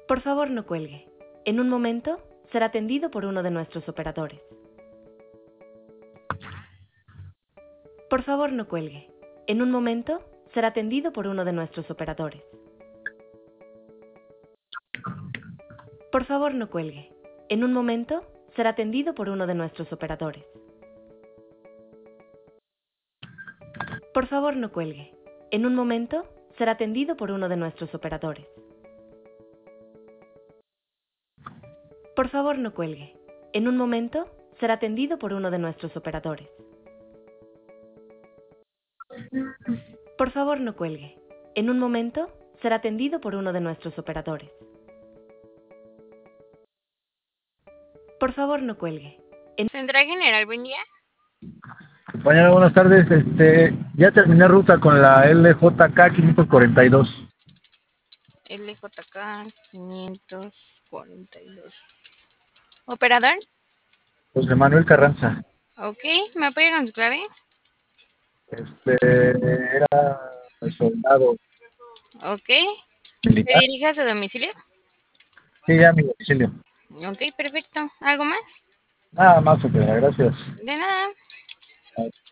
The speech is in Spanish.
Por favor, no cuelgue. En un momento será atendido por uno de nuestros operadores. Por favor, no cuelgue. En un momento será atendido por uno de nuestros operadores. Por favor, no cuelgue. En un momento será atendido por uno de nuestros operadores. Por favor, no cuelgue. En un momento será atendido por uno de nuestros operadores. Por favor, no cuelgue. En un momento será atendido por uno de nuestros operadores. Por favor, no cuelgue. En un momento será atendido por uno de nuestros operadores. Por favor, no cuelgue. Central General, buen día. Compañero, buenas tardes. Ya terminé ruta con la LJK 542. LJK 542. ¿Operador? José Manuel Carranza. Ok, ¿me apoya con su clave? Era el soldado Ok. ¿Se militar. dirige a su domicilio? Sí, ya mi domicilio. Ok, perfecto. ¿Algo más? Nada más, opera, gracias. De nada.